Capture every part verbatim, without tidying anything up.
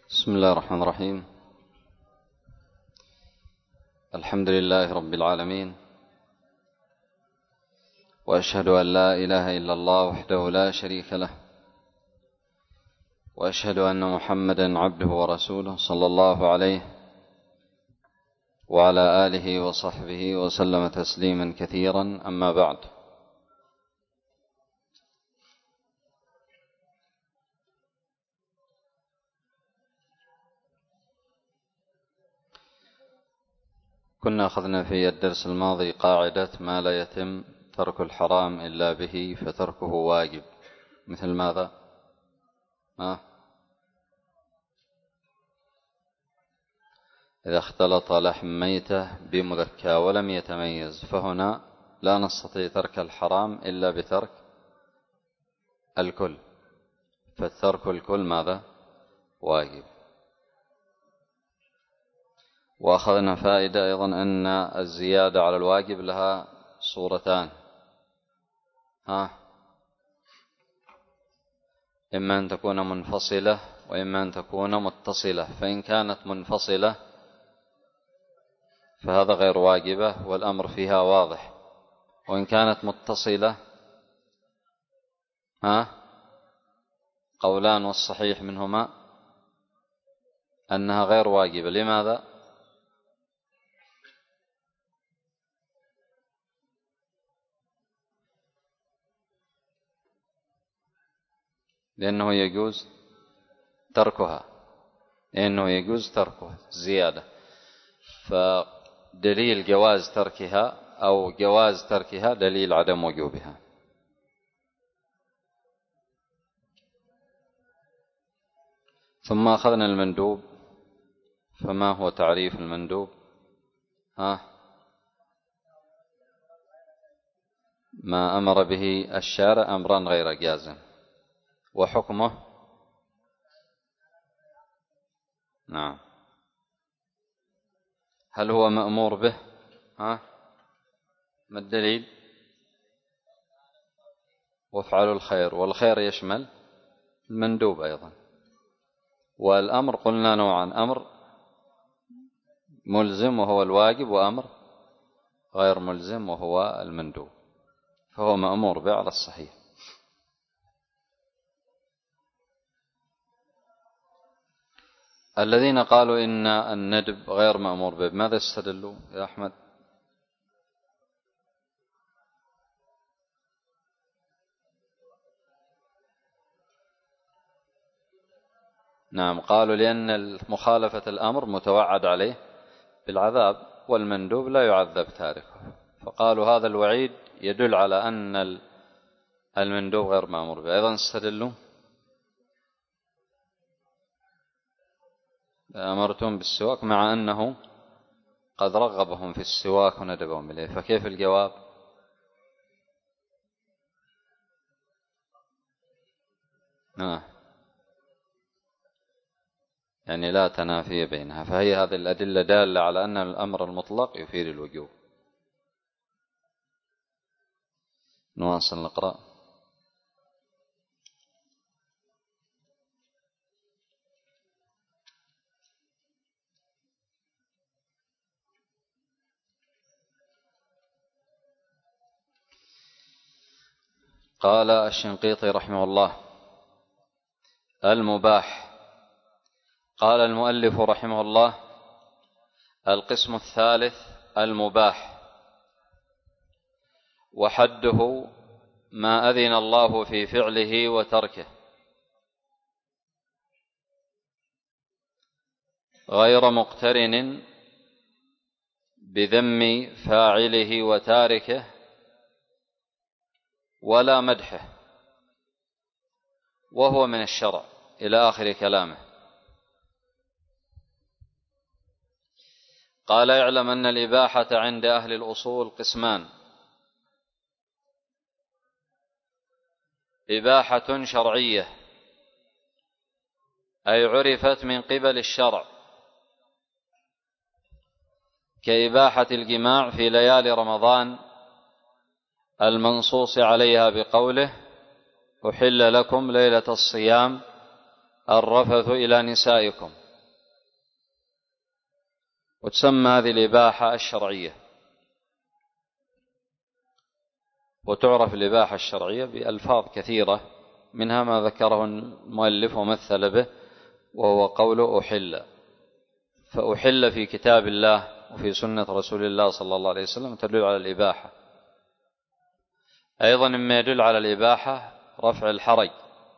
بسم الله الرحمن الرحيم. الحمد لله رب العالمين، وأشهد أن لا إله إلا الله وحده لا شريك له، وأشهد أن محمدا عبده ورسوله صلى الله عليه وعلى آله وصحبه وسلم تسليما كثيرا. أما بعد، كنا أخذنا في الدرس الماضي قاعدة ما لا يتم ترك الحرام إلا به فتركه واجب. مثل ماذا؟ ها؟ إذا اختلط لحم ميتة بمذكى ولم يتميز، فهنا لا نستطيع ترك الحرام إلا بترك الكل، فالترك الكل ماذا؟ واجب. وأخذنا فائدة أيضا أن الزيادة على الواجب لها صورتان، ها؟ إما أن تكون منفصلة وإما أن تكون متصلة. فإن كانت منفصلة فهذا غير واجبة والأمر فيها واضح، وإن كانت متصلة ها قولان والصحيح منهما أنها غير واجبة. لماذا؟ لأنه يجوز تركها لأنه يجوز تركها زيادة. فدليل جواز تركها أو جواز تركها دليل عدم وجوبها. ثم أخذنا المندوب. فما هو تعريف المندوب؟ ها؟ ما أمر به الشارع أمرا غير جازم. وحكمه؟ نعم. هل هو مأمور به؟ ها؟ ما الدليل؟ وافعلوا الخير، والخير يشمل المندوب أيضا. والأمر قلنا نوعا: أمر ملزم وهو الواجب، وأمر غير ملزم وهو المندوب، فهو مأمور به على الصحيح. الذين قالوا إن الندب غير مأمور به ماذا استدلوا يا أحمد؟ نعم، قالوا لأن مخالفة الأمر متوعد عليه بالعذاب، والمندوب لا يعذب تاركه، فقالوا هذا الوعيد يدل على أن المندوب غير مأمور به. أيضا استدلوا: أمرتم بالسواك، مع أنه قد رغبهم في السواك وندبهم إليه. فكيف الجواب؟ آه. يعني لا تنافي بينها، فهي هذه الأدلة دالة على أن الأمر المطلق يفيد الوجوب. نواصل نقرأ. قال الشنقيطي رحمه الله: المباح. قال المؤلف رحمه الله: القسم الثالث المباح، وحده ما أذن الله في فعله وتركه، غير مقترن بذم فاعله وتاركه ولا مدحه، وهو من الشرع، إلى آخر كلامه. قال: اعلم أن الإباحة عند أهل الأصول قسمان: إباحة شرعية، أي عرفت من قبل الشرع، كإباحة الجماع في ليالي رمضان المنصوص عليها بقوله: أحل لكم ليلة الصيام الرفث إلى نسائكم. وتسمى هذه الإباحة الشرعية. وتعرف الإباحة الشرعية بألفاظ كثيرة، منها ما ذكره المؤلف ومثل به، وهو قوله أحل. فأحل في كتاب الله وفي سنة رسول الله صلى الله عليه وسلم تدل على الإباحة. أيضا مما يدل على الإباحة رفع الحرج،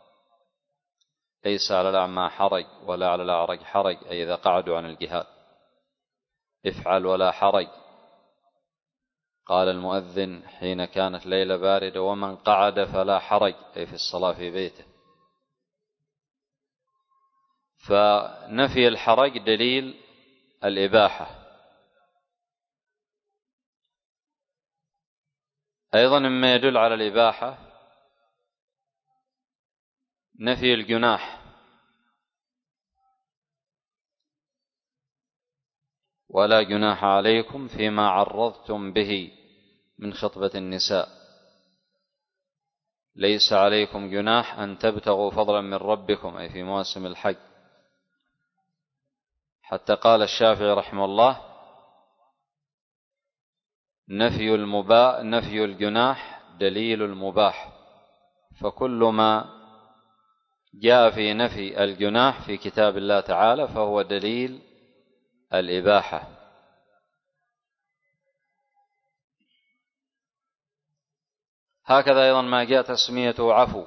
ليس على الأعمى حرج ولا على الأعرج حرج، أي إذا قعدوا عن الجهاد افعل ولا حرج. قال المؤذن حين كانت ليلة باردة ومن قعد فلا حرج، أي في الصلاة في بيته. فنفي الحرج دليل الإباحة. أيضا مما يدل على الإباحة نفي الجناح، ولا جناح عليكم فيما عرضتم به من خطبة النساء، ليس عليكم جناح أن تبتغوا فضلا من ربكم، أي في مواسم الحج. حتى قال الشافعي رحمه الله نفي المباح نفي الجناح دليل المباح، فكل ما جاء في نفي الجناح في كتاب الله تعالى فهو دليل الإباحة. هكذا أيضا ما جاء تسميته عفو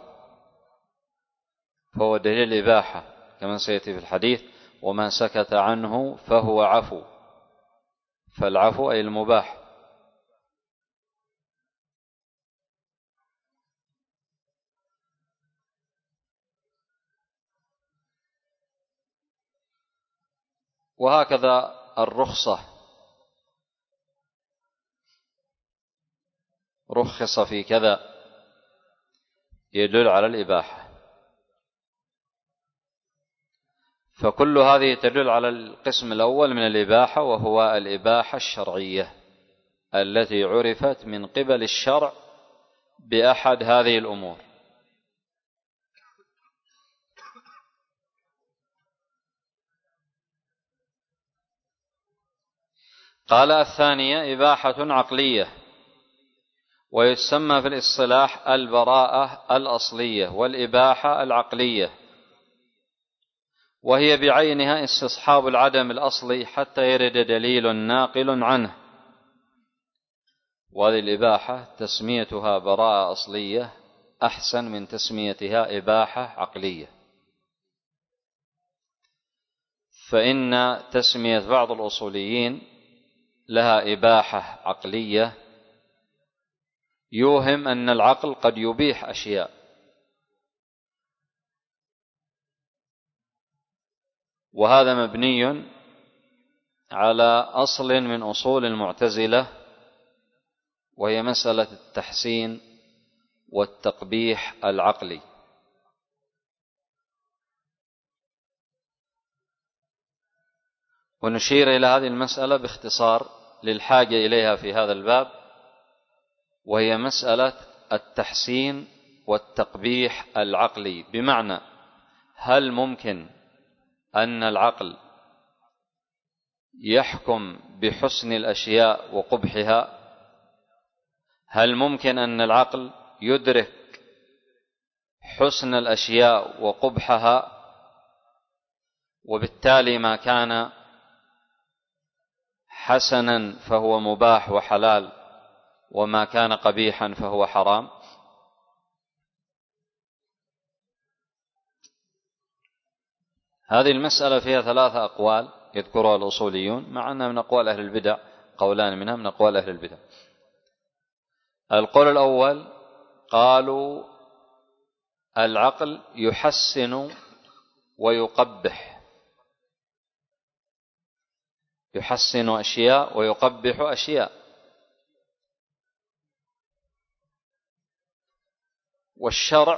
فهو دليل الإباحة، كما سيأتي في الحديث وما سكت عنه فهو عفو، فالعفو أي المباح. وهكذا الرخصة، رخص في كذا يدل على الإباحة. فكل هذه تدل على القسم الأول من الإباحة، وهو الإباحة الشرعية التي عرفت من قبل الشرع بأحد هذه الأمور. قال الثانية إباحة عقلية، ويسمى في الاصطلاح البراءة الأصلية والإباحة العقلية، وهي بعينها استصحاب العدم الأصلي حتى يرد دليل ناقل عنه. وهذه الإباحة تسميتها براءة أصلية أحسن من تسميتها إباحة عقلية، فإن تسمية بعض الأصوليين لها إباحة عقلية يوهم أن العقل قد يبيح أشياء، وهذا مبني على أصل من أصول المعتزلة، وهي مسألة التحسين والتقبيح العقلي. ونشير إلى هذه المسألة باختصار للحاجة إليها في هذا الباب، وهي مسألة التحسين والتقبيح العقلي. بمعنى هل ممكن أن العقل يحكم بحسن الأشياء وقبحها؟ هل ممكن أن العقل يدرك حسن الأشياء وقبحها، وبالتالي ما كان حسنا فهو مباح وحلال، وما كان قبيحا فهو حرام؟ هذه المسألة فيها ثلاثة أقوال يذكرها الأصوليون، مع أنها من أقوال أهل البدع، قولان منها من أقوال أهل البدع. القول الأول قالوا العقل يحسن ويقبح، يحسن أشياء ويقبح أشياء، والشرع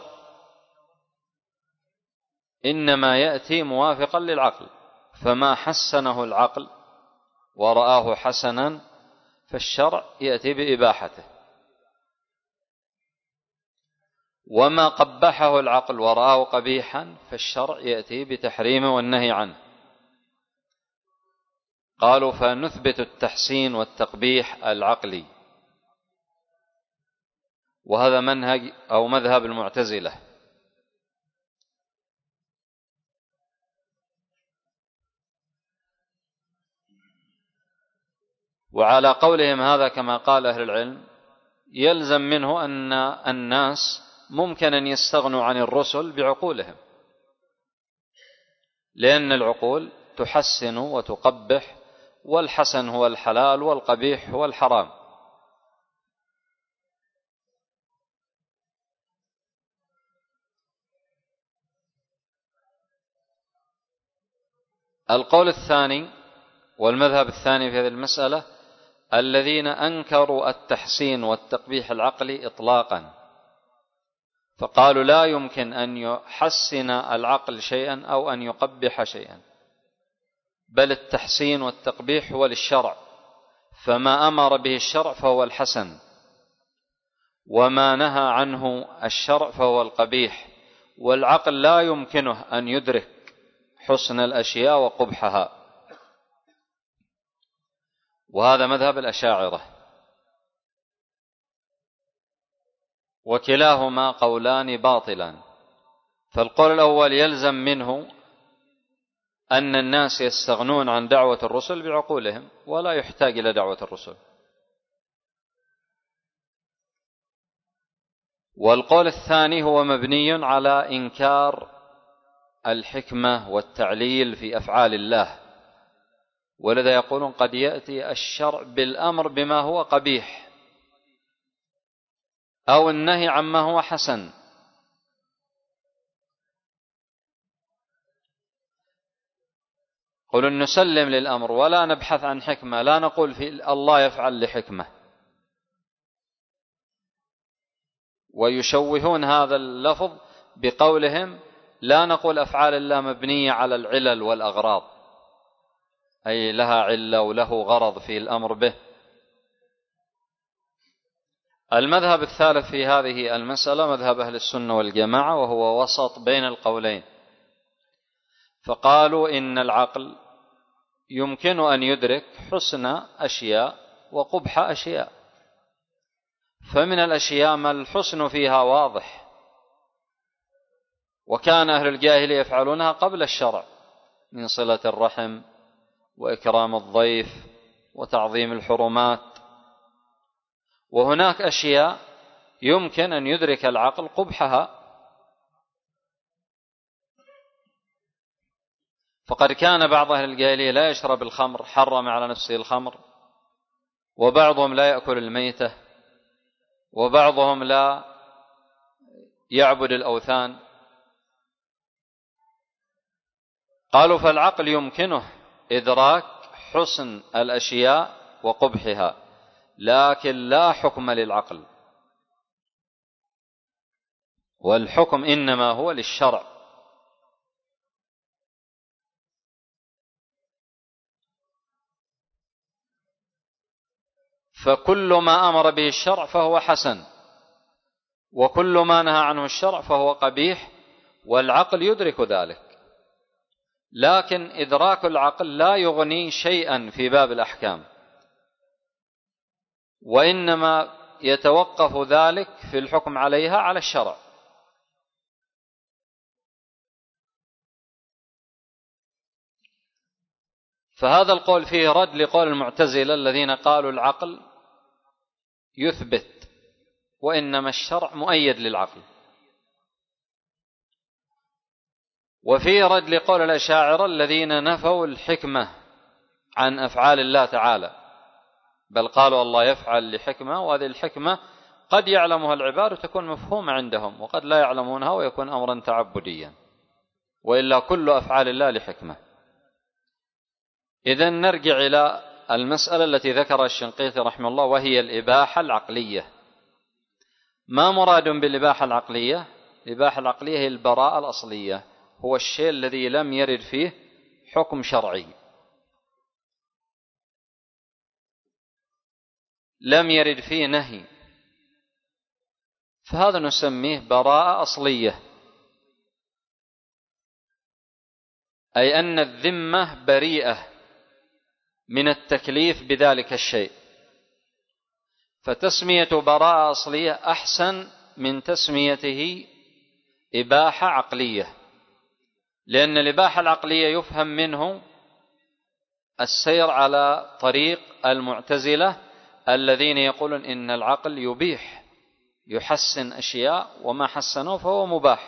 إنما يأتي موافقا للعقل، فما حسنه العقل ورآه حسنا فالشرع يأتي بإباحته، وما قبحه العقل ورآه قبيحا فالشرع يأتي بتحريمه والنهي عنه. قالوا فنثبت التحسين والتقبيح العقلي، وهذا منهج أو مذهب المعتزلة. وعلى قولهم هذا كما قال أهل العلم يلزم منه أن الناس ممكن أن يستغنوا عن الرسل بعقولهم، لأن العقول تحسن وتقبح، والحسن هو الحلال والقبيح هو الحرام. القول الثاني والمذهب الثاني في هذه المسألة الذين أنكروا التحسين والتقبيح العقلي إطلاقا، فقالوا لا يمكن أن يحسن العقل شيئا أو أن يقبح شيئا، بل التحسين والتقبيح هو للشرع، فما أمر به الشرع فهو الحسن، وما نهى عنه الشرع فهو القبيح، والعقل لا يمكنه أن يدرك حسن الأشياء وقبحها. وهذا مذهب الأشاعرة، وكلاهما قولان باطلان. فالقول الأول يلزم منه أن الناس يستغنون عن دعوة الرسل بعقولهم ولا يحتاج إلى دعوة الرسل. والقول الثاني هو مبني على إنكار الحكمة والتعليل في أفعال الله، ولذا يقولون قد يأتي الشرع بالأمر بما هو قبيح أو النهي عما هو حسن. قلوا نسلم للأمر ولا نبحث عن حكمة، لا نقول في الله يفعل لحكمة، ويشوهون هذا اللفظ بقولهم لا نقول أفعال الله مبنية على العلل والأغراض، أي لها علة وله غرض في الأمر به. المذهب الثالث في هذه المسألة مذهب أهل السنة والجماعة، وهو وسط بين القولين، فقالوا إن العقل يمكن أن يدرك حسن أشياء وقبح أشياء، فمن الأشياء ما الحسن فيها واضح، وكان أهل الجاهلية يفعلونها قبل الشرع من صلة الرحم وإكرام الضيف وتعظيم الحرمات. وهناك أشياء يمكن أن يدرك العقل قبحها، فقد كان بعض أهل الجاهلية لا يشرب الخمر، حرم على نفسه الخمر، وبعضهم لا يأكل الميتة، وبعضهم لا يعبد الأوثان. قالوا فالعقل يمكنه إدراك حسن الأشياء وقبحها، لكن لا حكم للعقل، والحكم إنما هو للشرع. فكل ما أمر به الشرع فهو حسن، وكل ما نهى عنه الشرع فهو قبيح، والعقل يدرك ذلك، لكن إدراك العقل لا يغني شيئا في باب الأحكام، وإنما يتوقف ذلك في الحكم عليها على الشرع. فهذا القول فيه رد لقول المعتزلة الذين قالوا العقل يثبت وإنما الشرع مؤيد للعقل، وفيه رد لقول الأشاعرة الذين نفوا الحكمة عن أفعال الله تعالى، بل قالوا الله يفعل لحكمة، وهذه الحكمة قد يعلمها العباد وتكون مفهومة عندهم، وقد لا يعلمونها ويكون أمرا تعبديا، وإلا كل أفعال الله لحكمة. إذن نرجع إلى المسألة التي ذكرها الشنقيطي رحمه الله، وهي الإباحة العقلية. ما مراد بالإباحة العقلية؟ الإباحة العقلية هي البراءة الأصلية، هو الشيء الذي لم يرد فيه حكم شرعي، لم يرد فيه نهي، فهذا نسميه براءة أصلية، أي أن الذمة بريئة من التكليف بذلك الشيء، فتسمية براءة أصلية أحسن من تسميته إباحة عقلية، لأن الإباحة العقلية يفهم منه السير على طريق المعتزلة الذين يقولون إن العقل يبيح، يحسن أشياء وما حسنه فهو مباح.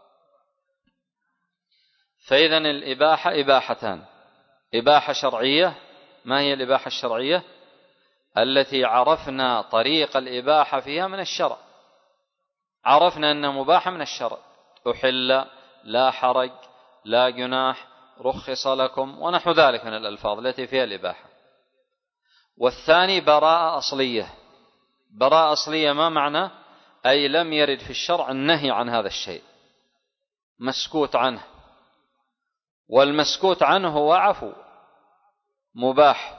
فإذن الإباحة إباحتان: إباحة شرعية. ما هي الإباحة الشرعية؟ التي عرفنا طريق الإباحة فيها من الشرع، عرفنا أن مباح من الشرع، أحل، لا حرج، لا جناح، رخص لكم، ونحو ذلك من الألفاظ التي فيها الإباحة. والثاني براءة أصلية. براءة أصلية ما معنى؟ أي لم يرد في الشرع النهي عن هذا الشيء، مسكوت عنه، والمسكوت عنه هو عفو، مباح.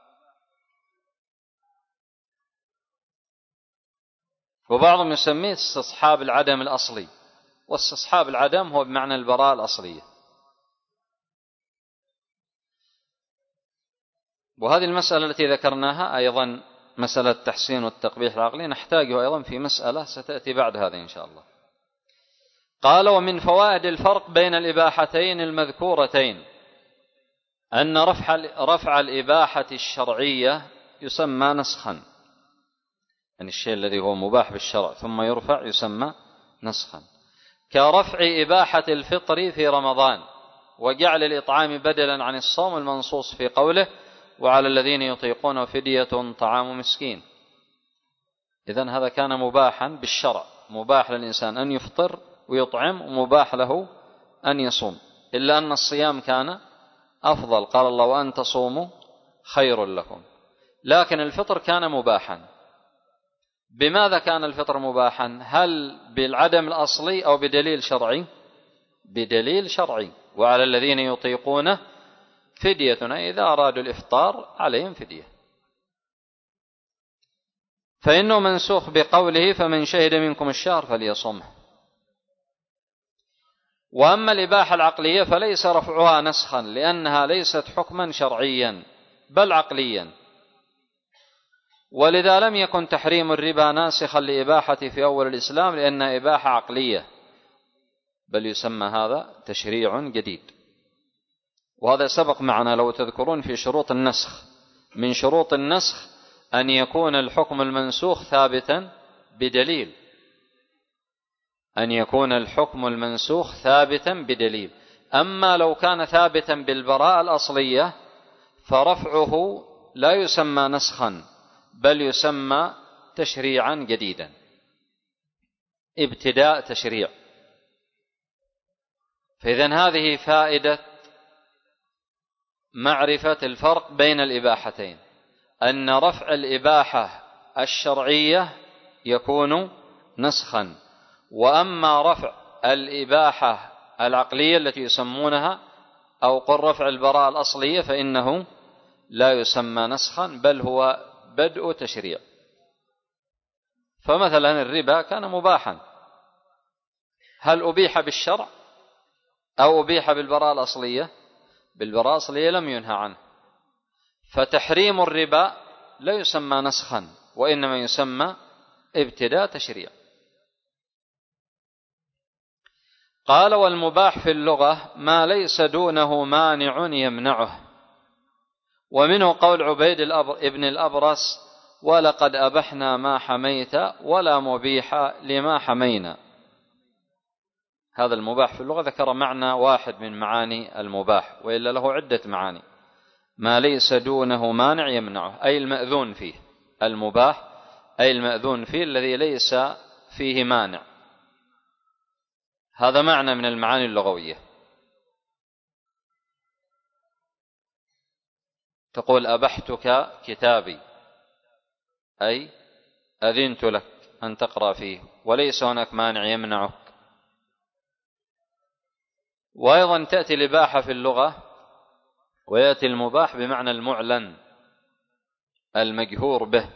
وبعضهم يسميه استصحاب العدم الأصلي، واستصحاب العدم هو بمعنى البراءة الأصلية. وهذه المسألة التي ذكرناها أيضا، مسألة التحسين والتقبيح العقلي، نحتاجه أيضا في مسألة ستأتي بعد هذه إن شاء الله. قال: ومن فوائد الفرق بين الإباحتين المذكورتين أن رفع رفع الإباحة الشرعية يسمى نسخا، يعني الشيء الذي هو مباح بالشرع ثم يرفع يسمى نسخا، كرفع إباحة الفطر في رمضان وجعل الإطعام بدلا عن الصوم المنصوص في قوله: وعلى الذين يطيقون فدية طعام مسكين. إذن هذا كان مباحا بالشرع، مباح للإنسان أن يفطر ويطعم، ومباح له أن يصوم، إلا أن الصيام كان أفضل، قال الله: وأن تصوموا خير لكم. لكن الفطر كان مباحا. بماذا كان الفطر مباحا؟ هل بالعدم الأصلي أو بدليل شرعي؟ بدليل شرعي. وعلى الذين يطيقونه فدية، إذا أرادوا الإفطار عليهم فدية. فإنه منسوخ بقوله: فمن شهد منكم الشهر فليصمه. وأما الإباحة العقلية فليس رفعها نسخا، لأنها ليست حكما شرعيا بل عقليا، ولذا لم يكن تحريم الربا ناسخا لإباحة في أول الإسلام، لأنها إباحة عقلية، بل يسمى هذا تشريع جديد. وهذا سبق معنا لو تذكرون في شروط النسخ. من شروط النسخ أن يكون الحكم المنسوخ ثابتا بدليل، أن يكون الحكم المنسوخ ثابتا بدليل. أما لو كان ثابتا بالبراءة الأصلية فرفعه لا يسمى نسخا، بل يسمى تشريعا جديدا، ابتداء تشريع. فإذن هذه فائدة معرفة الفرق بين الإباحتين، أن رفع الإباحة الشرعية يكون نسخا، وأما رفع الإباحة العقلية التي يسمونها أو قل رفع البراءة الأصلية فإنه لا يسمى نسخا، بل هو بدء تشريع. فمثلا الربا كان مباحا، هل أبيح بالشرع أو أبيح بالبراءة الأصلية؟ بالبراءة الأصلية لم ينهى عنه، فتحريم الربا لا يسمى نسخا، وإنما يسمى ابتداء تشريع. قال: والمباح في اللغة ما ليس دونه مانع يمنعه. ومنه قول عبيد ابن الأبرس: ولقد أبحنا ما حميت ولا مبيح لما حمينا. هذا المباح في اللغة ذكر معنى واحد من معاني المباح، وإلا له عدة معاني. ما ليس دونه مانع يمنعه، أي المأذون فيه. المباح أي المأذون فيه الذي ليس فيه مانع، هذا معنى من المعاني اللغوية. تقول: أبحتك كتابي، أي أذنت لك أن تقرأ فيه وليس هناك مانع يمنعك. وأيضا تأتي الإباحة في اللغة ويأتي المباح بمعنى المعلن المجهور به.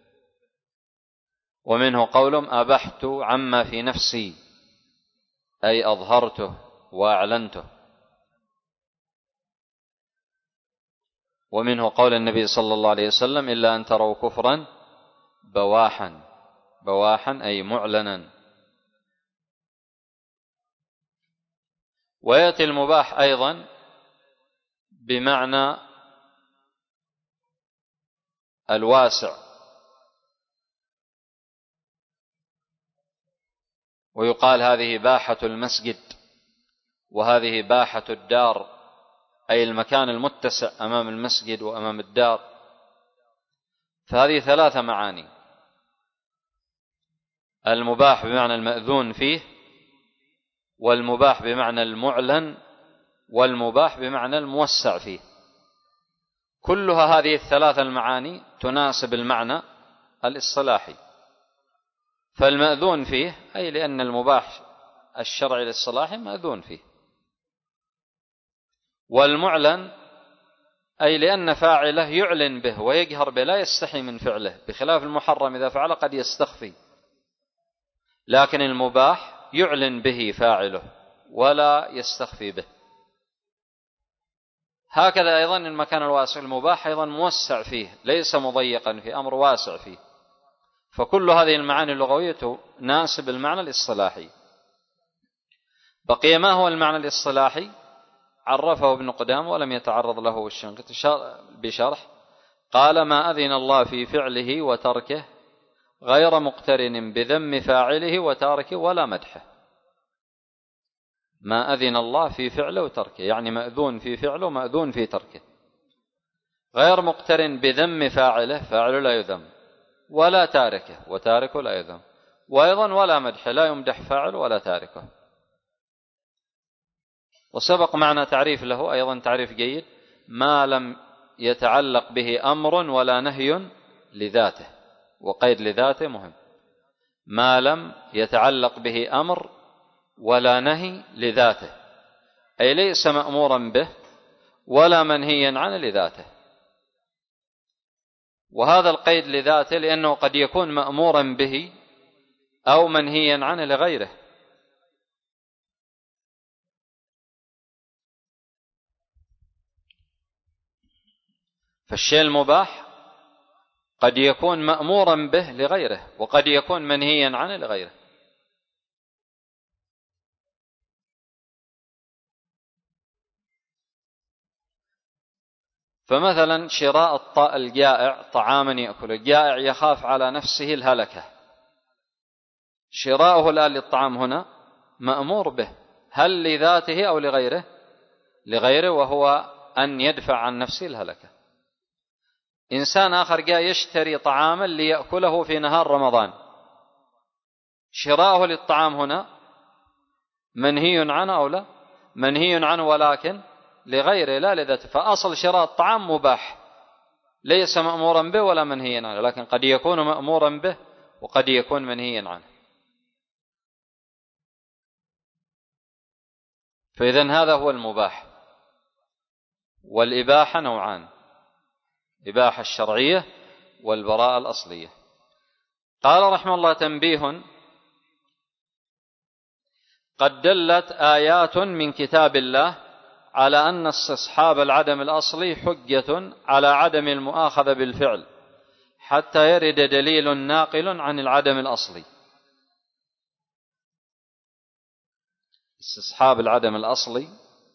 ومنه قولهم: أبحت عما في نفسي، أي أظهرته وأعلنته. ومنه قول النبي صلى الله عليه وسلم إلا أن تروا كفرا بواحا، بواحا أي معلنا. ويأتي المباح أيضا بمعنى الواسع، ويقال هذه باحة المسجد وهذه باحة الدار، أي المكان المتسع أمام المسجد وأمام الدار. فهذه ثلاثة معاني: المباح بمعنى المأذون فيه، والمباح بمعنى المعلن، والمباح بمعنى الموسع فيه. كلها هذه الثلاثة المعاني تناسب المعنى الاصطلاحي. فالمأذون فيه أي لأن المباح الشرعي الاصطلاحي مأذون فيه، والمعلن أي لأن فاعله يعلن به ويجهر به، لا يستحي من فعله، بخلاف المحرم إذا فعل قد يستخفي، لكن المباح يعلن به فاعله ولا يستخفي به. هكذا أيضا المكان الواسع المباح أيضا موسع فيه، ليس مضيقا فيه، أمر واسع فيه. فكل هذه المعاني اللغوية تناسب المعنى الاصطلاحي. بقي ما هو المعنى الاصطلاحي؟ عرفه ابن قدامة ولم يتعرض له الشنقيطي بشرح. قال: ما أذن الله في فعله وتركه غير مقترن بذم فاعله وتاركه ولا مدحه. ما أذن الله في فعله وتركه، يعني مأذون في فعله ومأذون في تركه، غير مقترن بذم فاعله، فاعله لا يذم، ولا تاركه، وتاركه لا يذم، وأيضا ولا مدح، لا يمدح فاعله ولا تاركه. وسبق معنى تعريف له أيضا تعريف جيد: ما لم يتعلق به أمر ولا نهي لذاته. وقيد لذاته مهم: ما لم يتعلق به أمر ولا نهي لذاته، أي ليس مأمورا به ولا منهيا عنه لذاته. وهذا القيد لذاته لأنه قد يكون مأمورا به أو منهيا عنه لغيره. فالشيء المباح قد يكون مأمورا به لغيره، وقد يكون منهيا عنه لغيره. فمثلا شراء الجائع طعاما يأكل، الجائع يخاف على نفسه الهلكة، شراؤه الآن للطعام هنا مأمور به، هل لذاته أو لغيره؟ لغيره، وهو أن يدفع عن نفسه الهلكة. إنسان آخر جاء يشتري طعاما ليأكله في نهار رمضان، شراؤه للطعام هنا منهي عنه أو لا؟ منهي عنه، ولكن لغيره لا لذاته. فأصل شراء الطعام مباح، ليس مأمورا به ولا منهيا عنه، لكن قد يكون مأمورا به وقد يكون منهيا عنه. فإذن هذا هو المباح. والإباحة نوعان: إباحة الشرعية والبراءة الأصلية. قال رحمه الله: تنبيه: قد دلت آيات من كتاب الله على أن استصحاب العدم الأصلي حجة على عدم المؤاخذة بالفعل حتى يرد دليل ناقل عن العدم الأصلي. استصحاب العدم الأصلي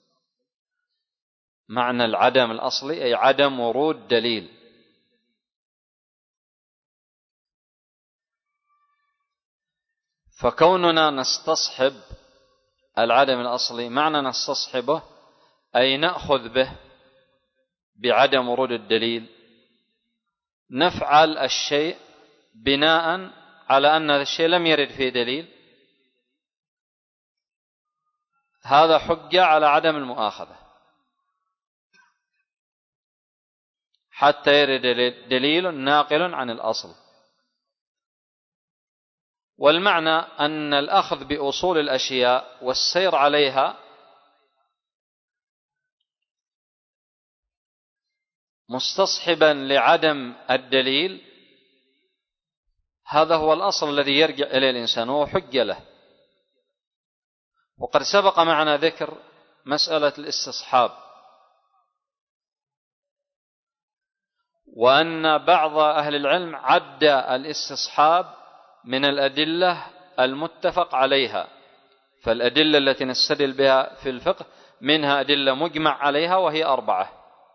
معنى العدم الأصلي أي عدم ورود دليل. فكوننا نستصحب العدم الأصلي معنى نستصحبه أي نأخذ به بعدم ورود الدليل، نفعل الشيء بناء على أن هذا الشيء لم يرد فيه دليل، هذا حجة على عدم المؤاخذة حتى يرد دليل ناقل عن الأصل. والمعنى أن الأخذ بأصول الأشياء والسير عليها مستصحبا لعدم الدليل، هذا هو الأصل الذي يرجع إليه الإنسان وهو حجة له. وقد سبق معنا ذكر مسألة الاستصحاب، وأن بعض أهل العلم عد الاستصحاب من الأدلة المتفق عليها، فالأدلة التي نستدل بها في الفقه منها أدلة مجمع عليها وهي أربعة: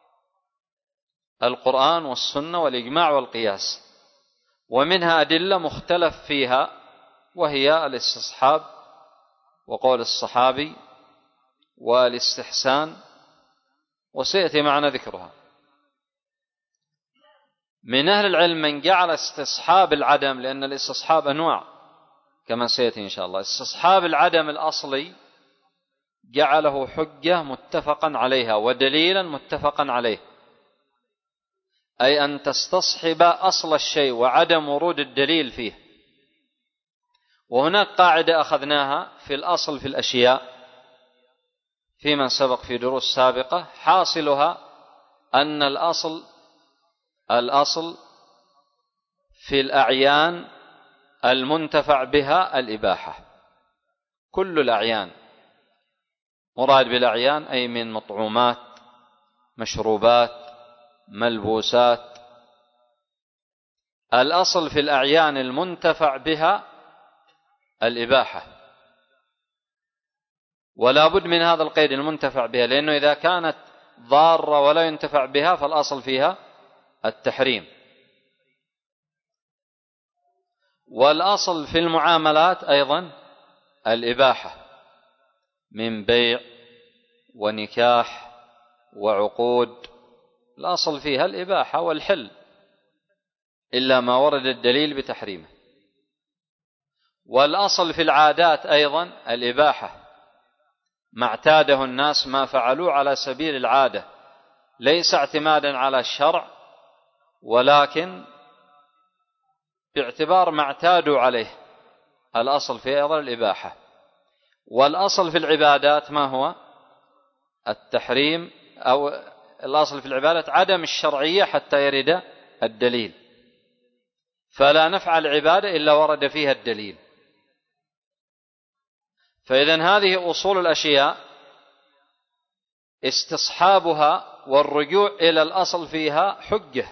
القرآن والسنة والإجماع والقياس، ومنها أدلة مختلف فيها وهي الاستصحاب وقول الصحابي والاستحسان، وسيأتي معنا ذكرها. من أهل العلم من جعل استصحاب العدم، لأن الاستصحاب أنواع كما سيأتي إن شاء الله، استصحاب العدم الأصلي جعله حجة متفقا عليها ودليلا متفقا عليه، أي أن تستصحب أصل الشيء وعدم ورود الدليل فيه. وهناك قاعدة أخذناها في الأصل في الأشياء فيما سبق في دروس سابقة، حاصلها أن الأصل الأصل في الأعيان المنتفع بها الإباحة. كل الأعيان، مراد بالأعيان أي من مطعومات، مشروبات، ملبوسات، الأصل في الأعيان المنتفع بها الإباحة، ولا بد من هذا القيد المنتفع بها، لأنه إذا كانت ضارة ولا ينتفع بها فالأصل فيها التحريم. والأصل في المعاملات أيضا الإباحة من بيع ونكاح وعقود، الأصل فيها الإباحة والحل إلا ما ورد الدليل بتحريمه. والأصل في العادات أيضا الإباحة، ما اعتاده الناس، ما فعلوه على سبيل العادة، ليس اعتمادا على الشرع ولكن باعتبار ما اعتادوا عليه، الأصل فيه أيضا الإباحة. والأصل في العبادات ما هو؟ التحريم، أو الأصل في العبادات عدم الشرعية حتى يرد الدليل، فلا نفعل العبادة إلا ورد فيها الدليل. فإذن هذه أصول الأشياء استصحابها والرجوع إلى الأصل فيها حجة.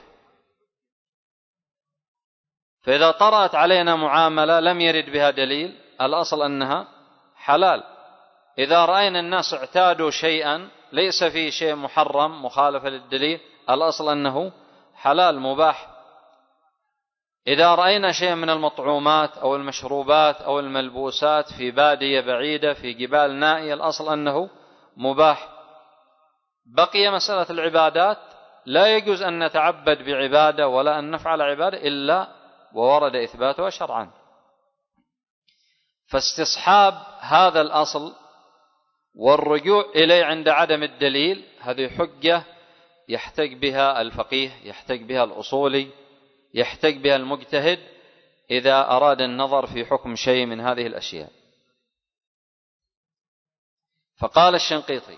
فإذا طرأت علينا معاملة لم يرد بها دليل، الأصل أنها حلال. إذا رأينا الناس اعتادوا شيئا ليس فيه شيء محرم مخالفة للدليل، الأصل أنه حلال مباح. إذا رأينا شيء من المطعومات أو المشروبات أو الملبوسات في بادية بعيدة في جبال نائية، الأصل أنه مباح. بقي مسألة العبادات، لا يجوز أن نتعبد بعبادة ولا أن نفعل عبادة إلا وورد إثباتها شرعا. فاستصحاب هذا الأصل والرجوع إليه عند عدم الدليل هذه حجة يحتج بها الفقيه، يحتج بها الأصولي، يحتج بها المجتهد إذا أراد النظر في حكم شيء من هذه الأشياء. فقال الشنقيطي: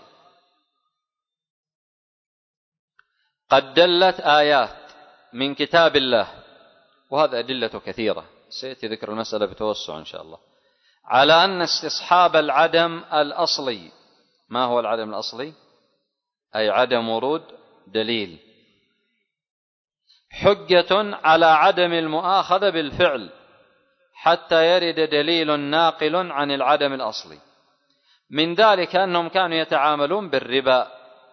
قد دلت آيات من كتاب الله، وهذا أدلة كثيرة سيأتي ذكر المسألة بتوسع إن شاء الله، على أن استصحاب العدم الأصلي. ما هو العدم الأصلي؟ أي عدم ورود دليل، حجة على عدم المؤاخذة بالفعل حتى يرد دليل ناقل عن العدم الأصلي. من ذلك أنهم كانوا يتعاملون بالربا،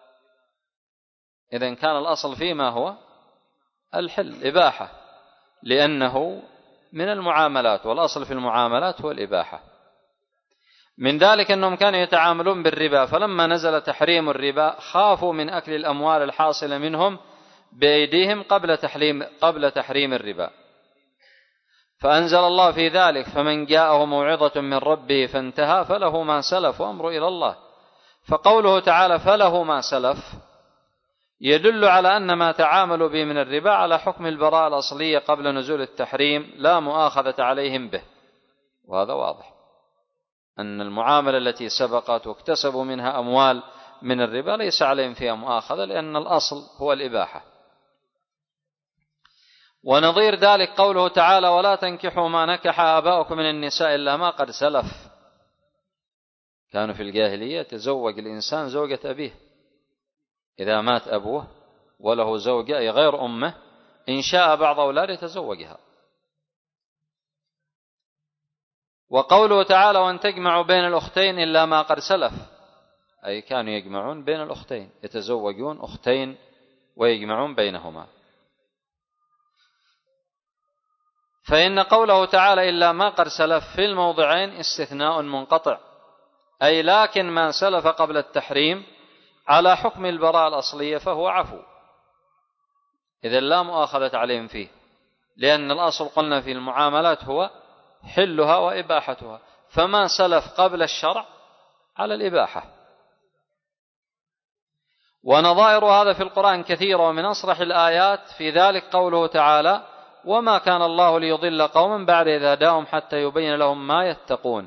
إذن كان الأصل فيه ما هو؟ الحل، إباحة، لأنه من المعاملات، والأصل في المعاملات هو الإباحة. من ذلك أنهم كانوا يتعاملون بالربا، فلما نزل تحريم الربا خافوا من أكل الأموال الحاصلة منهم بأيديهم قبل تحريم, قبل تحريم الربا، فأنزل الله في ذلك: فمن جاءه موعظة من ربه فانتهى فله ما سلف وأمره إلى الله. فقوله تعالى فله ما سلف يدل على أن ما تعاملوا به من الربا على حكم البراءة الأصلية قبل نزول التحريم، لا مؤاخذة عليهم به. وهذا واضح أن المعاملة التي سبقت واكتسبوا منها أموال من الربا ليس عليهم فيها مؤاخذة، لأن الأصل هو الإباحة. ونظير ذلك قوله تعالى: ولا تنكحوا ما نكح آباؤكم من النساء إلا ما قد سلف. كانوا في الجاهلية تزوج الإنسان زوجة أبيه، إذا مات أبوه وله زوجة أي غير أمه، إن شاء بعض أولاده تزوجها. وقوله تعالى وأن تجمعوا بين الأختين إلا ما قد سلف، أي كانوا يجمعون بين الأختين، يتزوجون أختين ويجمعون بينهما. فإن قوله تعالى إلا ما قد سلف في الموضعين استثناء منقطع، أي لكن ما سلف قبل التحريم على حكم البراءة الأصلية فهو عفو، إذا لا مؤاخذة عليهم فيه، لأن الأصل قلنا في المعاملات هو حلها وإباحتها، فما سلف قبل الشرع على الإباحة. ونظائر هذا في القرآن كثيرة، ومن أصرح الآيات في ذلك قوله تعالى وما كان الله ليضل قوما بعد إذ هداهم حتى يبين لهم ما يتقون.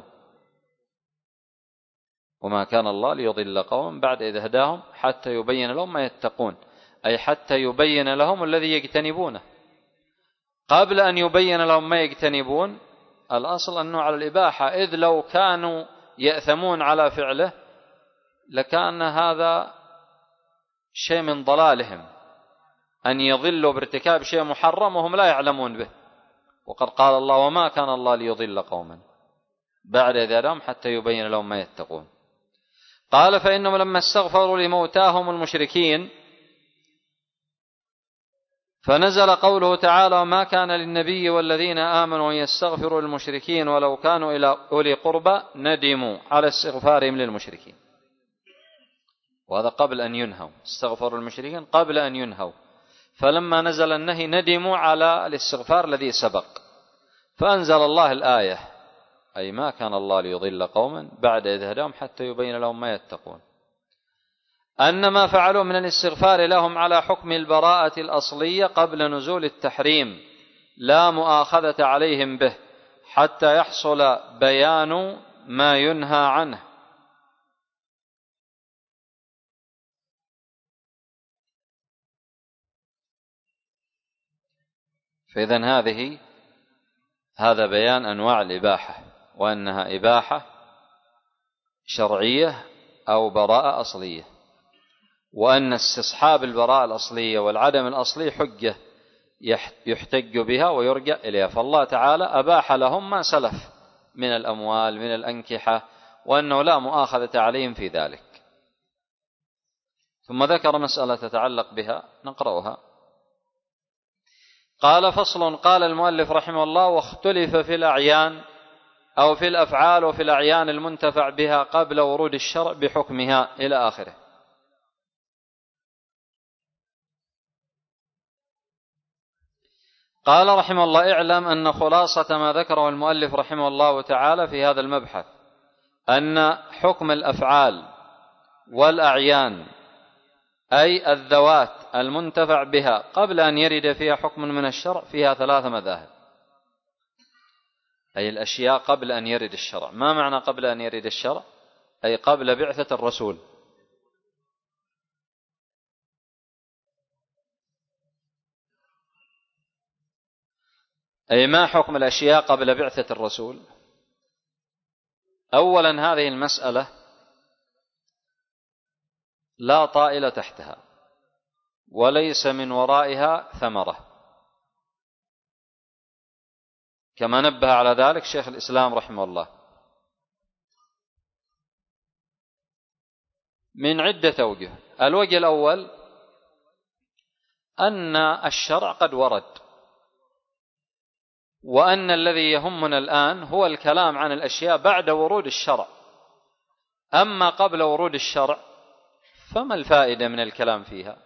وما كان الله ليضل قوما بعد إذ هداهم حتى يبين لهم ما يتقون، أي حتى يبين لهم الذي يجتنبونه. قبل أن يبين لهم ما يجتنبون الأصل أنه على الإباحة، إذ لو كانوا يأثمون على فعله لكان هذا شيء من ضلالهم، أن يضلوا بارتكاب شيء محرم وهم لا يعلمون به. وقد قال الله وما كان الله ليضل قوما بعد إذ هداهم حتى يبين لهم ما يتقون. قال فإنهم لما استغفروا لموتاهم المشركين فنزل قوله تعالى وما كان للنبي والذين آمنوا أن يستغفروا للمشركين ولو كانوا إلى أولي قربى ندموا على استغفارهم للمشركين. وهذا قبل أن ينهوا، استغفروا المشركين قبل أن ينهوا، فلما نزل النهي ندموا على الاستغفار الذي سبق، فأنزل الله الآية أي ما كان الله ليضل قوما بعد إذ هداهم حتى يبين لهم ما يتقون، أن ما فعلوا من الاستغفار لهم على حكم البراءة الأصلية قبل نزول التحريم لا مؤاخذة عليهم به حتى يحصل بيان ما ينهى عنه. فإذن هذه هذا بيان أنواع الإباحة، وأنها إباحة شرعية أو براءة أصلية، وأن استصحاب البراءة الأصلية والعدم الأصلي حجة يحتج بها ويرجع إليها. فالله تعالى أباح لهم ما سلف من الأموال من الأنكحة، وأنه لا مؤاخذة عليهم في ذلك. ثم ذكر مسألة تتعلق بها نقرأها. قال فصل. قال المؤلف رحمه الله واختلف في الأعيان أو في الأفعال وفي الأعيان المنتفع بها قبل ورود الشرع بحكمها إلى آخره. قال رحمه الله اعلم أن خلاصة ما ذكره المؤلف رحمه الله تعالى في هذا المبحث أن حكم الأفعال والأعيان أي الذوات المنتفع بها قبل أن يرد فيها حكم من الشرع فيها ثلاث مذاهب، أي الأشياء قبل أن يرد الشرع. ما معنى قبل أن يرد الشرع؟ أي قبل بعثة الرسول. أي ما حكم الأشياء قبل بعثة الرسول؟ أولا هذه المسألة لا طائل تحتها وليس من ورائها ثمرة، كما نبه على ذلك شيخ الإسلام رحمه الله من عدة أوجه. الوجه الأول أن الشرع قد ورد، وأن الذي يهمنا الآن هو الكلام عن الأشياء بعد ورود الشرع. أما قبل ورود الشرع فما الفائدة من الكلام فيها؟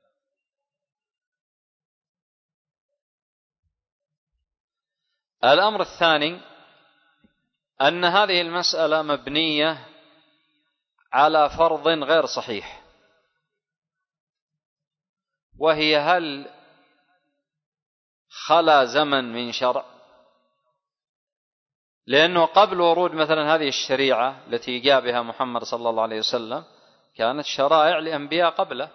الأمر الثاني أن هذه المسألة مبنية على فرض غير صحيح، وهي هل خلا زمن من شرع؟ لأنه قبل ورود مثلا هذه الشريعة التي جاء بها محمد صلى الله عليه وسلم كانت شرائع لأنبياء قبله،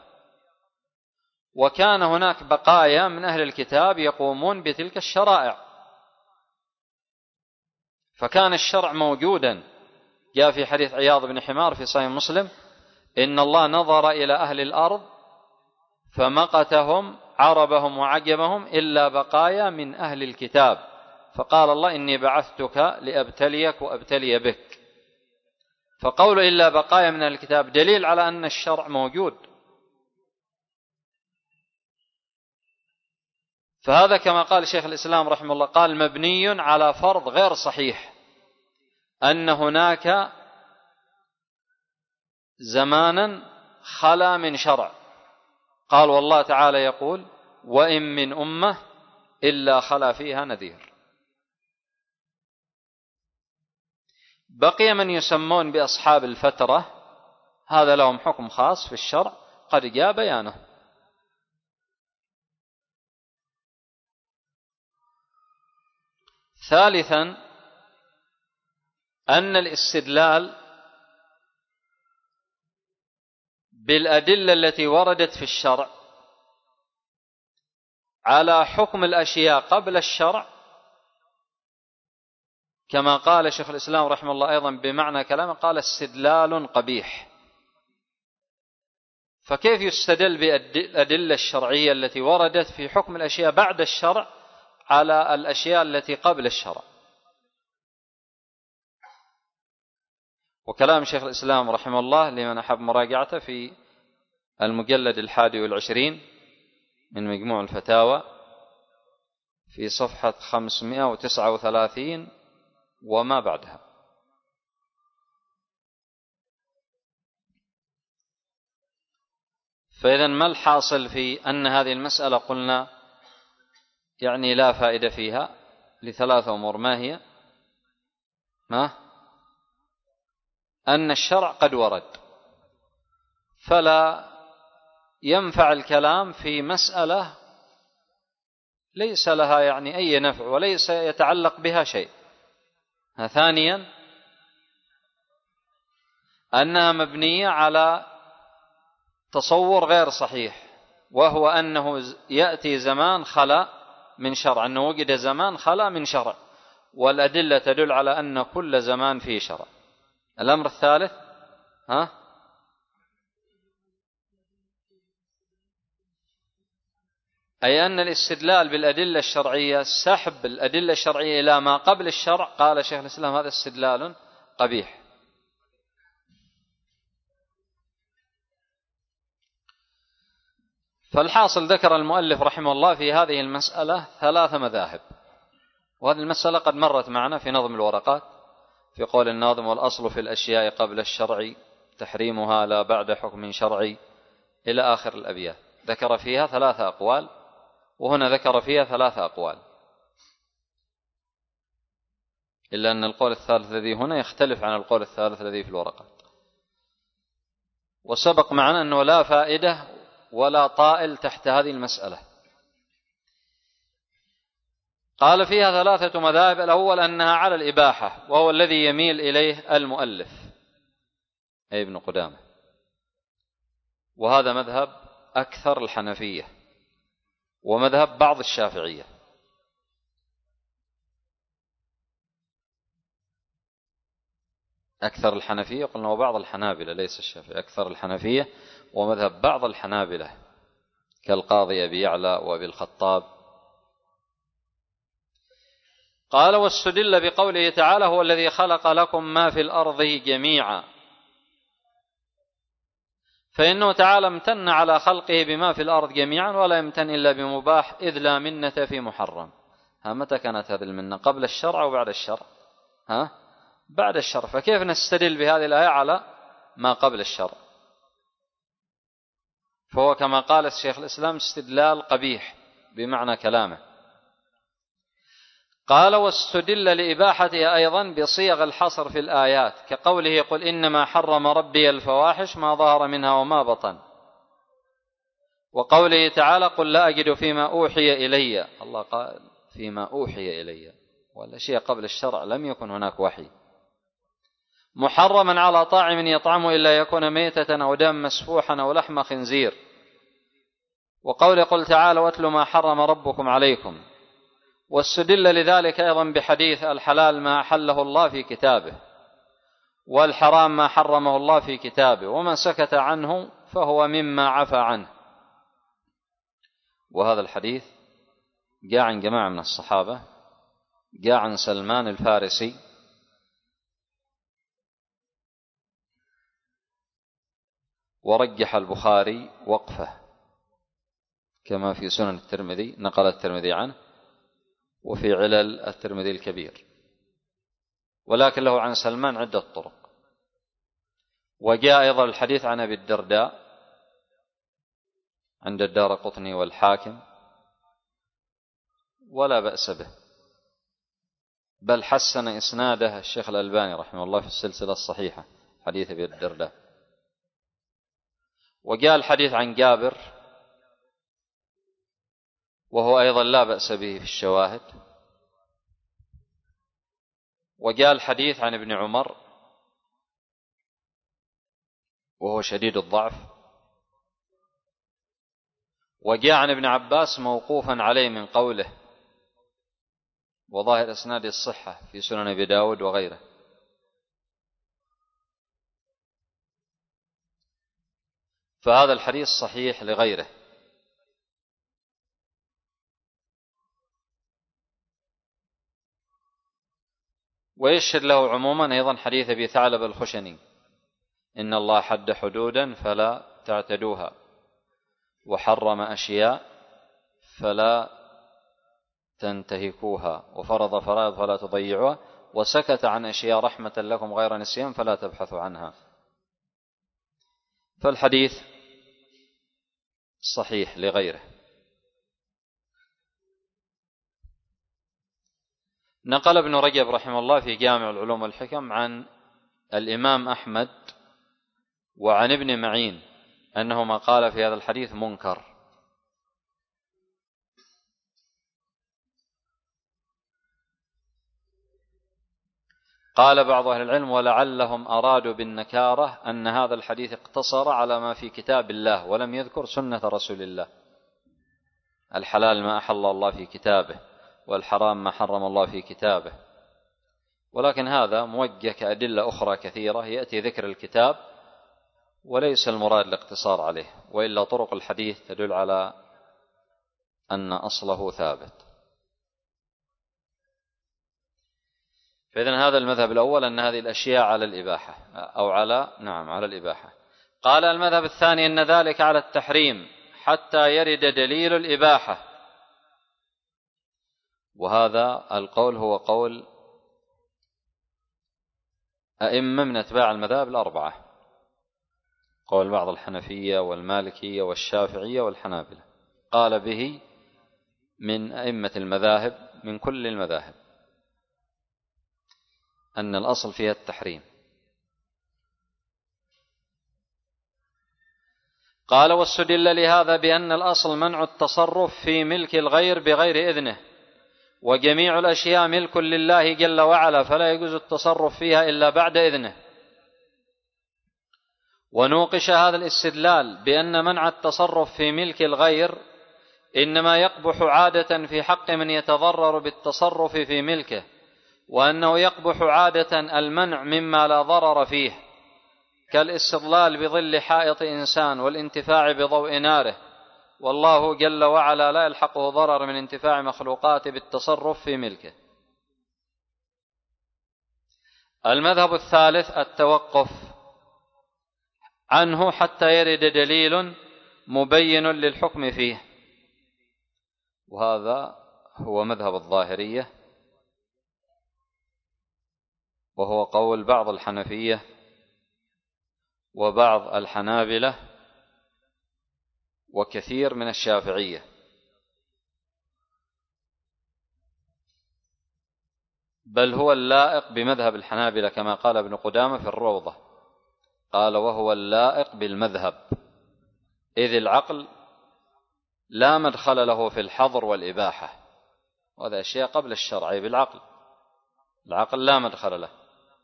وكان هناك بقايا من أهل الكتاب يقومون بتلك الشرائع، فكان الشرع موجودا. جاء في حديث عياض بن حمار في صحيح مسلم إن الله نظر إلى أهل الأرض فمقتهم عربهم وعجمهم إلا بقايا من أهل الكتاب، فقال الله إني بعثتك لأبتليك وأبتلي بك. فقول إلا بقايا من أهل الكتاب دليل على أن الشرع موجود. فهذا كما قال شيخ الإسلام رحمه الله، قال مبني على فرض غير صحيح أن هناك زمانا خلا من شرع. قال والله تعالى يقول وإن من أمة إلا خلا فيها نذير. بقي من يسمون بأصحاب الفترة، هذا لهم حكم خاص في الشرع قد جاء بيانه. ثالثا أن الاستدلال بالأدلة التي وردت في الشرع على حكم الأشياء قبل الشرع، كما قال شيخ الإسلام رحمه الله أيضا بمعنى كلامه، قال استدلال قبيح. فكيف يستدل بالأدلة الشرعية التي وردت في حكم الأشياء بعد الشرع على الأشياء التي قبل الشرع؟ وكلام شيخ الإسلام رحمه الله لمن أحب مراجعته في المجلد الحادي والعشرين من مجموع الفتاوى في صفحة خمسمائة وتسعة وثلاثين وما بعدها. فإذا ما الحاصل في أن هذه المسألة قلنا يعني لا فائدة فيها لثلاثة أمور. ما هي؟ ما؟ أن الشرع قد ورد، فلا ينفع الكلام في مسألة ليس لها يعني أي نفع وليس يتعلق بها شيء. ثانيا أنها مبنية على تصور غير صحيح، وهو أنه يأتي زمان خلا من شرع، أنه وجد زمان خلا من شرع، والأدلة تدل على أن كل زمان فيه شرع. الأمر الثالث ها أي أن الاستدلال بالأدلة الشرعية، سحب الأدلة الشرعية إلى ما قبل الشرع، قال شيخ الإسلام هذا استدلال قبيح. فالحاصل ذكر المؤلف رحمه الله في هذه المسألة ثلاث مذاهب، وهذه المسألة قد مرت معنا في نظم الورقات في قول الناظم والأصل في الأشياء قبل الشرع تحريمها لا بعد حكم شرعي إلى آخر الأبيات. ذكر فيها ثلاثة أقوال، وهنا ذكر فيها ثلاثة أقوال، إلا أن القول الثالث الذي هنا يختلف عن القول الثالث الذي في الورقات. وسبق معنا أنه لا فائدة ولا طائل تحت هذه المسألة. قال فيها ثلاثة مذاهب. الأول أنها على الإباحة، وهو الذي يميل إليه المؤلف أي ابن قدامة، وهذا مذهب أكثر الحنفية ومذهب بعض الشافعية. أكثر الحنفية قلنا وبعض الحنابلة، ليس الشافعي، أكثر الحنفية ومذهب بعض الحنابلة كالقاضي أبي يعلى وأبي الخطاب. قال واستدل بقوله تعالى هو الذي خلق لكم ما في الأرض جميعا، فإنه تعالى امتن على خلقه بما في الأرض جميعا ولا يمتن إلا بمباح، إذ لا منة في محرم. ها متى كانت هذه المنة؟ قبل الشرع أو بعد الشرع؟ ها بعد الشرع. فكيف نستدل بهذه الآية على ما قبل الشرع؟ فهو كما قال الشيخ الإسلام استدلال قبيح بمعنى كلامه. قال واستدل لإباحتها أيضا بصيغ الحصر في الآيات، كقوله قل إنما حرم ربي الفواحش ما ظهر منها وما بطن، وقوله تعالى قل لا أجد فيما أوحي إلي. الله قال فيما أوحي إلي، والأشياء قبل الشرع لم يكن هناك وحي. محرما على طاعم يطعمه إلا يكون ميتة أو دم مسفوحا أو لحم خنزير، وقوله قل تعالى واتل ما حرم ربكم عليكم. واستدل لذلك أيضا بحديث الحلال ما أحله الله في كتابه، والحرام ما حرمه الله في كتابه، ومن سكت عنه فهو مما عفى عنه. وهذا الحديث جاء عن جماعة من الصحابة، جاء عن سلمان الفارسي ورجح البخاري وقفه كما في سنن الترمذي، نقل الترمذي عنه، وفي علل الترمذي الكبير، ولكن له عن سلمان عدة طرق. وجاء أيضا الحديث عن أبي الدرداء عند الدارقطني والحاكم ولا بأس به، بل حسن إسناده الشيخ الألباني رحمه الله في السلسلة الصحيحة حديث أبي الدرداء. وجاء الحديث عن جابر وهو أيضا لا بأس به في الشواهد. وجاء الحديث عن ابن عمر وهو شديد الضعف. وجاء عن ابن عباس موقوفا عليه من قوله، وظاهر إسناد الصحة في سنن أبي داود وغيره. فهذا الحديث صحيح لغيره. ويشهد له عموما أيضا حديث أبي ثعلب الخشني: إن الله حد حدودا فلا تعتدوها، وحرم أشياء فلا تنتهكوها، وفرض فرائض فلا تضيعوها، وسكت عن أشياء رحمة لكم غير نسيان فلا تبحثوا عنها. فالحديث صحيح لغيره. نقل ابن رجب رحمه الله في جامع العلوم والحكم عن الإمام أحمد وعن ابن معين أنهما قال في هذا الحديث منكر. قال بعض أهل العلم: ولعلهم أرادوا بالنكارة أن هذا الحديث اقتصر على ما في كتاب الله ولم يذكر سنة رسول الله. الحلال ما أحل الله في كتابه، والحرام ما حرم الله في كتابه. ولكن هذا موجه كأدلة أخرى كثيرة يأتي ذكر الكتاب، وليس المراد الاقتصار عليه، وإلا طرق الحديث تدل على أن أصله ثابت. فإذن هذا المذهب الأول أن هذه الأشياء على الإباحة، أو على نعم على الإباحة. قال المذهب الثاني أن ذلك على التحريم حتى يرد دليل الإباحة. وهذا القول هو قول أئمة من أتباع المذاهب الأربعة، قول بعض الحنفية والمالكية والشافعية والحنابلة، قال به من أئمة المذاهب من كل المذاهب أن الأصل فيها التحريم. قال: واستدل لهذا بأن الأصل منع التصرف في ملك الغير بغير إذنه، وجميع الأشياء ملك لله جل وعلا، فلا يجوز التصرف فيها إلا بعد إذنه. ونوقش هذا الاستدلال بأن منع التصرف في ملك الغير إنما يقبح عادة في حق من يتضرر بالتصرف في ملكه، وأنه يقبح عادة المنع مما لا ضرر فيه، كالاستظلال بظل حائط إنسان والانتفاع بضوء ناره، والله جل وعلا لا يلحقه ضرر من انتفاع مخلوقاته بالتصرف في ملكه. المذهب الثالث التوقف عنه حتى يرد دليل مبين للحكم فيه، وهذا هو مذهب الظاهرية، وهو قول بعض الحنفية وبعض الحنابلة وكثير من الشافعية. بل هو اللائق بمذهب الحنابلة كما قال ابن قدامة في الروضة، قال: وهو اللائق بالمذهب، إذ العقل لا مدخل له في الحظر والإباحة، وهذا أشياء قبل الشرع بالعقل، العقل لا مدخل له.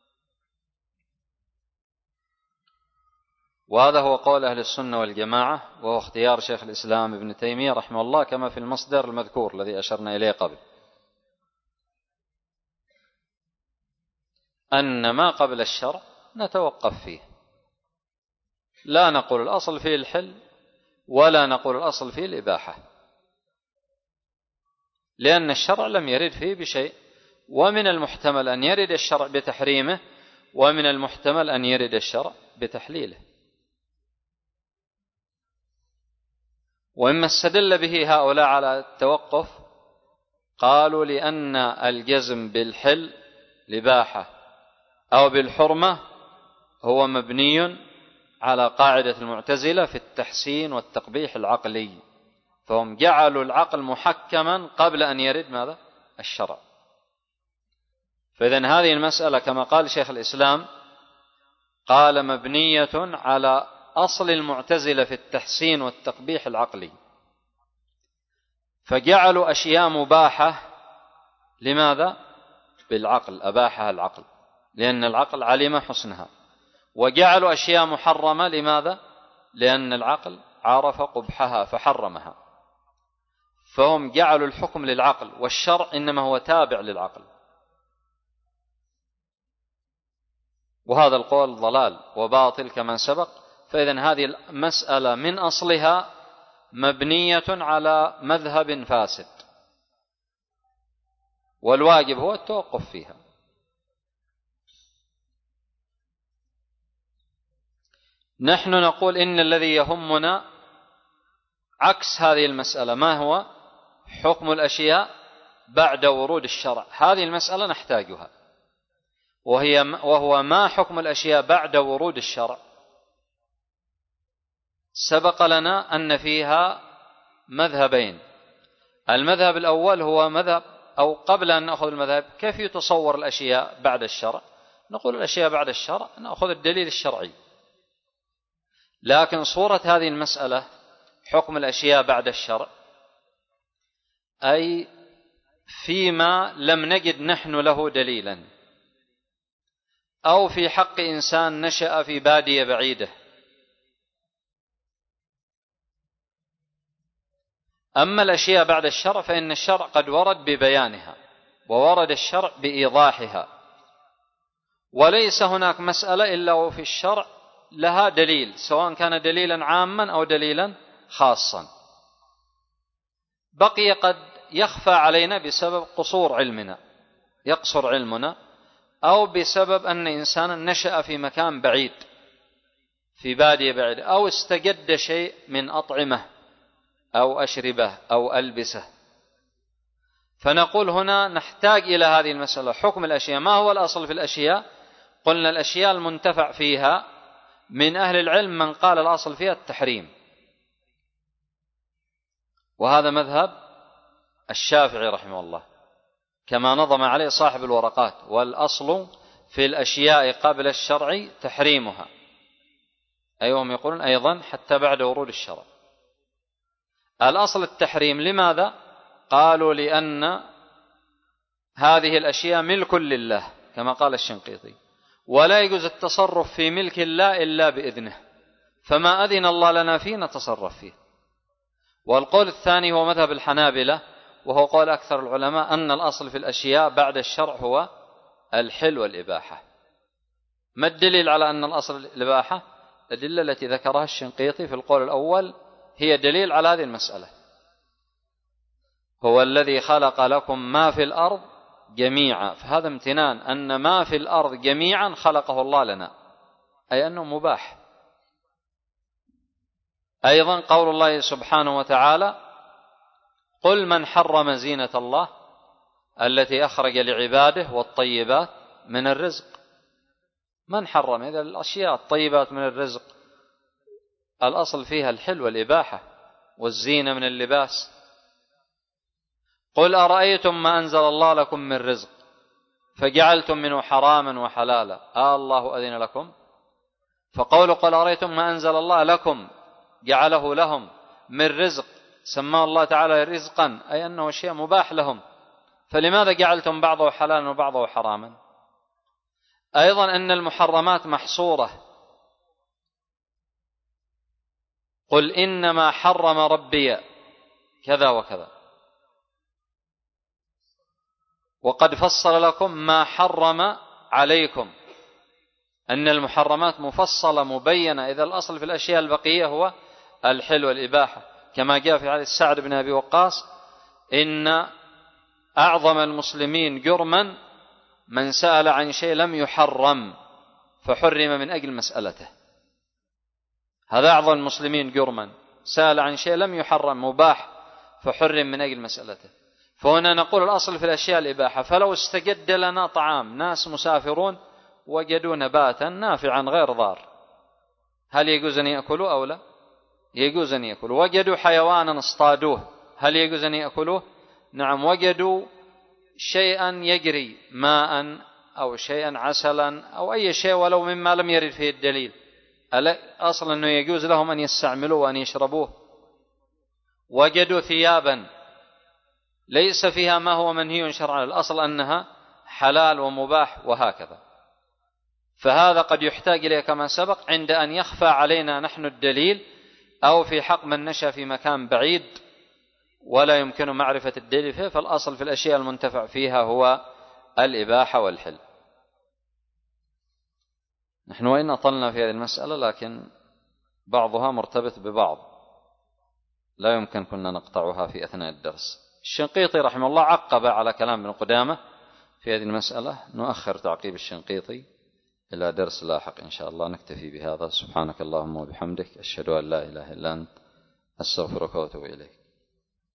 وهذا هو قول أهل السنة والجماعة، وهو اختيار شيخ الإسلام ابن تيمية رحمه الله كما في المصدر المذكور الذي أشرنا إليه قبل، أن ما قبل الشرع نتوقف فيه، لا نقول الأصل فيه الحل ولا نقول الأصل فيه الإباحة، لأن الشرع لم يرد فيه بشيء، ومن المحتمل أن يرد الشرع بتحريمه، ومن المحتمل أن يرد الشرع بتحليله. وإما استدل به هؤلاء على التوقف قالوا لأن الجزم بالحل الإباحة أو بالحرمة هو مبني على قاعدة المعتزلة في التحسين والتقبيح العقلي، فهم جعلوا العقل محكما قبل أن يرد ماذا؟ الشرع. فإذن هذه المسألة كما قال شيخ الإسلام قال مبنية على أصل المعتزلة في التحسين والتقبيح العقلي، فجعلوا أشياء مباحة لماذا؟ بالعقل، أباحها العقل لأن العقل علم حسنها، وجعلوا أشياء محرمة لماذا؟ لأن العقل عرف قبحها فحرمها. فهم جعلوا الحكم للعقل، والشرع إنما هو تابع للعقل، وهذا القول ضلال وباطل كما سبق. فإذن هذه المسألة من أصلها مبنية على مذهب فاسد، والواجب هو التوقف فيها. نحن نقول إن الذي يهمنا عكس هذه المسألة، ما هو حكم الأشياء بعد ورود الشرع. هذه المسألة نحتاجها، وهي وهو ما حكم الأشياء بعد ورود الشرع. سبق لنا أن فيها مذهبين. المذهب الأول هو مذهب، أو قبل أن نأخذ المذهب كيف يتصور الأشياء بعد الشرع، نقول الأشياء بعد الشرع نأخذ الدليل الشرعي. لكن صورة هذه المسألة حكم الأشياء بعد الشرع أي فيما لم نجد نحن له دليلا، أو في حق إنسان نشأ في بادية بعيدة. أما الأشياء بعد الشرع فإن الشرع قد ورد ببيانها، وورد الشرع بإيضاحها، وليس هناك مسألة إلا وفي الشرع لها دليل، سواء كان دليلا عاما أو دليلا خاصا. بقي قد يخفى علينا بسبب قصور علمنا، يقصر علمنا، أو بسبب أن إنسانا نشأ في مكان بعيد في بادية بعيد، أو استجد شيء من أطعمة أو أشربة أو ألبسة. فنقول هنا نحتاج إلى هذه المسألة، حكم الأشياء. ما هو الأصل في الأشياء؟ قلنا الأشياء المنتفع فيها من أهل العلم من قال الأصل فيها التحريم، وهذا مذهب الشافعي رحمه الله كما نظم عليه صاحب الورقات: والأصل في الأشياء قبل الشرع تحريمها. أيهم يقولون أيضا حتى بعد ورود الشرع الأصل التحريم. لماذا؟ قالوا لأن هذه الأشياء ملك لله كما قال الشنقيطي، ولا يجوز التصرف في ملك الله إلا بإذنه، فما أذن الله لنا فيه نتصرف فيه. والقول الثاني هو مذهب الحنابلة، وهو قول أكثر العلماء أن الأصل في الأشياء بعد الشرع هو الحل والإباحة. ما الدليل على أن الأصل الإباحة؟ الأدلة التي ذكرها الشنقيطي في القول الأول هي دليل على هذه المسألة: هو الذي خلق لكم ما في الأرض جميعا. فهذا امتنان أن ما في الأرض جميعا خلقه الله لنا، أي أنه مباح. أيضا قول الله سبحانه وتعالى: قل من حرم زينة الله التي أخرج لعباده والطيبات من الرزق. من حرم؟ إذا الأشياء الطيبات من الرزق الأصل فيها الحل والإباحة والزينة من اللباس. قل أرأيتم ما أنزل الله لكم من رزق فجعلتم منه حراما وحلالا آه الله أذن لكم. فقول قل أرأيتم ما أنزل الله لكم جعله لهم من رزق، سماه الله تعالى رزقا، أي أنه شيء مباح لهم، فلماذا جعلتم بعضه حلالا وبعضه حراما؟ أيضا أن المحرمات محصورة: قل إنما حرم ربي كذا وكذا، وقد فصل لكم ما حرم عليكم. أن المحرمات مفصلة مبينة، إذا الأصل في الأشياء البقية هو الحل والإباحة، كما جاء في حديث سعد بن أبي وقاص: إن أعظم المسلمين جرما من سأل عن شيء لم يحرم فحرم من أجل مسألته. هذا أعظم المسلمين جرما، سأل عن شيء لم يحرم مباح فحرم من أجل مسألته. فهنا نقول الأصل في الأشياء الإباحة. فلو استجد لنا طعام، ناس مسافرون وجدوا نباتا نافعا غير ضار، هل يجوز أن يأكلوا أو لا؟ يجوز أن يأكلوا. وجدوا حيوانا اصطادوه، هل يجوز أن يأكلوه؟ نعم. وجدوا شيئا يجري ماء أو شيئا عسلا أو أي شيء ولو مما لم يرد فيه الدليل، أصلا أنه يجوز لهم أن يستعملوه وأن يشربوه. وجدوا ثيابا ليس فيها ما هو منهي شرعا، الأصل أنها حلال ومباح وهكذا. فهذا قد يحتاج إليه كما سبق عند أن يخفى علينا نحن الدليل، أو في حق من نشأ في مكان بعيد ولا يمكن معرفة الدليل فيه. فالأصل في الأشياء المنتفع فيها هو الإباحة والحل. نحن وإن أطلنا في هذه المسألة لكن بعضها مرتبط ببعض، لا يمكن كنا نقطعها في أثناء الدرس. الشنقيطي رحمه الله عقب على كلام ابن قدامة في هذه المسألة. نؤخر تعقيب الشنقيطي إلى درس لاحق إن شاء الله. نكتفي بهذا. سبحانك اللهم وبحمدك، أشهد أن لا إله إلا أنت، أستغفرك وأتوب إليك.